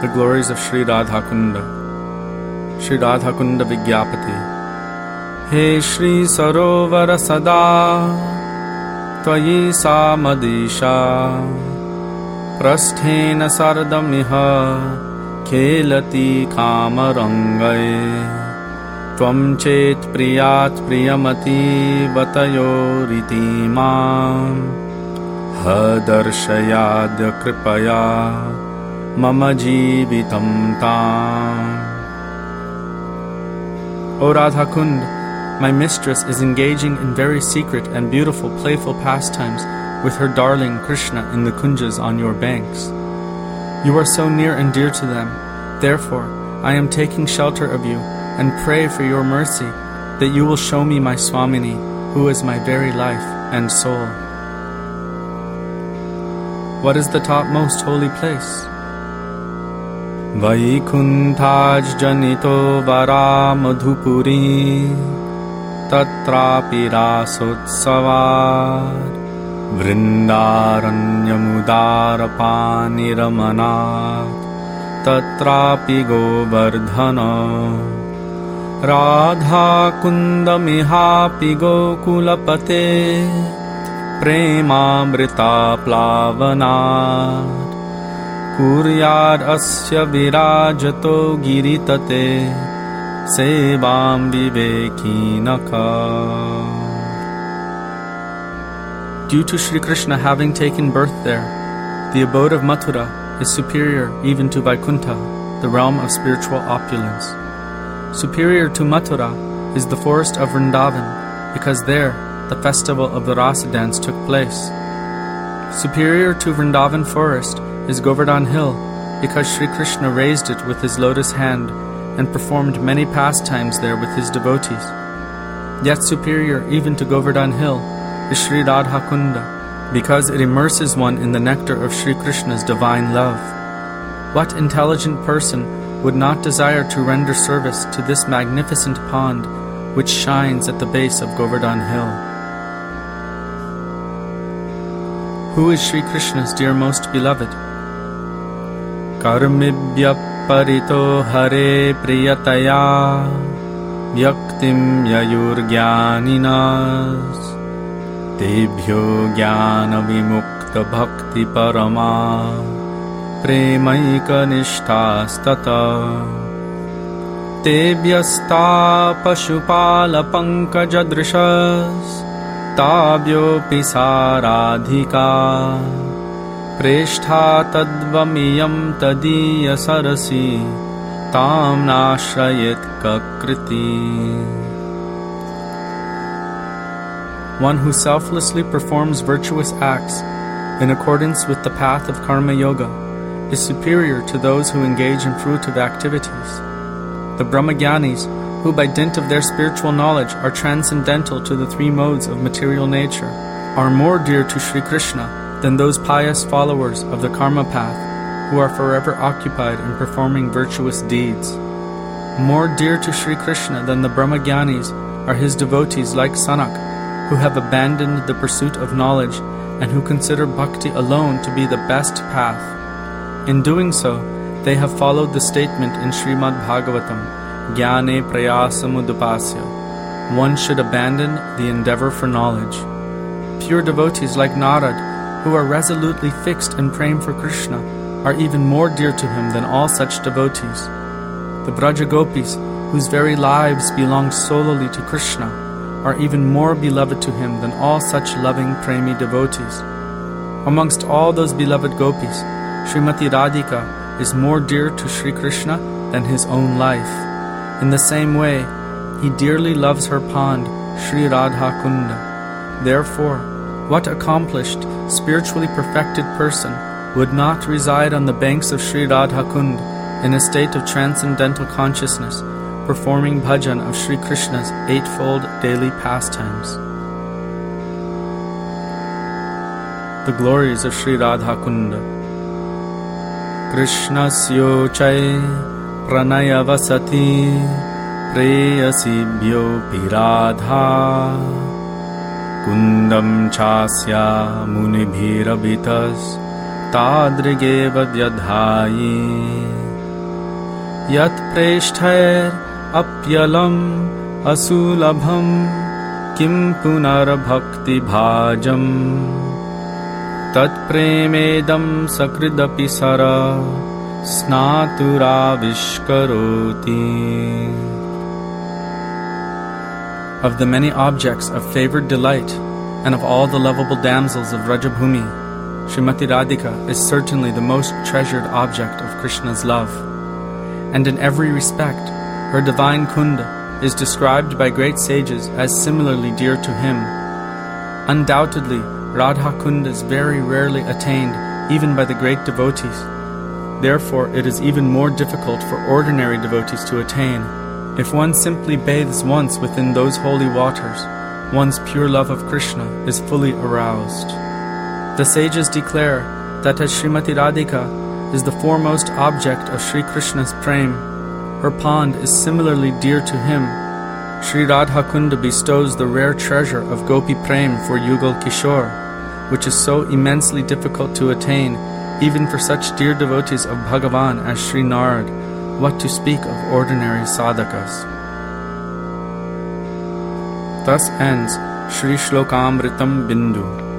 The glories of Sri Radhakunda. Sri Radhakunda Vigyapati. He Shri Sarovar Sada Tvayi Samadisha Prasthena Sardamiha Khelati Kamarangaye Tvam Chet Priyat Priyamati Batayoriti Mam Hadarshayadya Kripaya Mama Jivitam Tam. O Radhakund, my mistress is engaging in very secret and beautiful playful pastimes with her darling Krishna in the kunjas on your banks. You are so near and dear to them, therefore I am taking shelter of you and pray for your mercy that you will show me my Swamini, who is my very life and soul. What is the topmost holy place? Vaikunthaj janito vara madhupuri tatrapi rasotsavad vrindaranyamudarapaniramanat tatrapi govardhana radha kundamihapi gokulapate premamrita plavanat Kuryad asya virajato giritate sevam vivekinaka. Due to Sri Krishna having taken birth there, the abode of Mathura is superior even to Vaikuntha, the realm of spiritual opulence. Superior to Mathura is the forest of Vrindavan, because there the festival of the Rasa dance took place. Superior to Vrindavan forest is Govardhan Hill, because Sri Krishna raised it with his lotus hand and performed many pastimes there with his devotees. Yet superior even to Govardhan Hill is Sri Radhakunda, because it immerses one in the nectar of Sri Krishna's divine love. What intelligent person would not desire to render service to this magnificent pond which shines at the base of Govardhan Hill? Who is Sri Krishna's dear most beloved? Karmibhya parito hare priyataya vyaktim yayurgyaninas tebhyo jnana vimukta bhakti parama premaika nishtastata tebhyasta pashupala pankaja drishas tabhyo pisaradhika Preshtha tadvamiyam tadiya sarasi tam nashrayet kakriti. One who selflessly performs virtuous acts in accordance with the path of Karma Yoga is superior to those who engage in fruitive activities. The Brahmagyanis, who by dint of their spiritual knowledge are transcendental to the three modes of material nature, are more dear to Sri Krishna than those pious followers of the karma path who are forever occupied in performing virtuous deeds. More dear to Sri Krishna than the Brahmagyanis are his devotees like Sanak, who have abandoned the pursuit of knowledge and who consider bhakti alone to be the best path. In doing so, they have followed the statement in Srimad Bhagavatam, Jnane prayasamudupasya. One should abandon the endeavor for knowledge. Pure devotees like Narad, who are resolutely fixed in praying for Krishna, are even more dear to him than all such devotees. The Braja Gopis, whose very lives belong solely to Krishna, are even more beloved to him than all such loving premi devotees. Amongst all those beloved gopis, Srimati Radhika is more dear to Sri Krishna than his own life. In the same way, he dearly loves her pond, Sri Radhakunda. Therefore, what accomplished, spiritually perfected person would not reside on the banks of Sri Radhakund in a state of transcendental consciousness, performing bhajan of Sri Krishna's eightfold daily pastimes? The glories of Sri Radhakunda. Krishnasyochai pranayavasati preyasibhyo piradha Kundam chasya munibhirabitas tadrigeva dyadhayi Yat preshthayar apyalam asulabham kim punar bhakti bhajam tat premedam sakridapi sara snatura vishkaroti. Of the many objects of favored delight and of all the lovable damsels of Vrajabhumi, Srimati Radhika is certainly the most treasured object of Krishna's love. And in every respect, her divine Kunda is described by great sages as similarly dear to him. Undoubtedly, Radha Kunda is very rarely attained even by the great devotees. Therefore, it is even more difficult for ordinary devotees to attain. If one simply bathes once within those holy waters, one's pure love of Krishna is fully aroused. The sages declare that as Srimati Radhika is the foremost object of Sri Krishna's prem, her pond is similarly dear to him. Sri Radha Kunda bestows the rare treasure of Gopi Prem for Yugal Kishore, which is so immensely difficult to attain even for such dear devotees of Bhagavan as Sri Narad, what to speak of ordinary sadhakas. Thus ends Shri Shlokamritam Bindu.